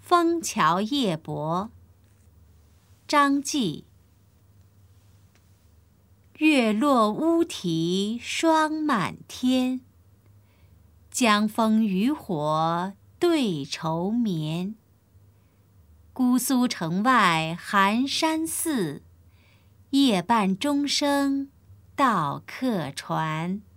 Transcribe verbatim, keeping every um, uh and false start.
枫桥夜泊，张继。月落乌啼霜满天，江枫渔火对愁眠。姑苏城外寒山寺，夜半钟声到客船。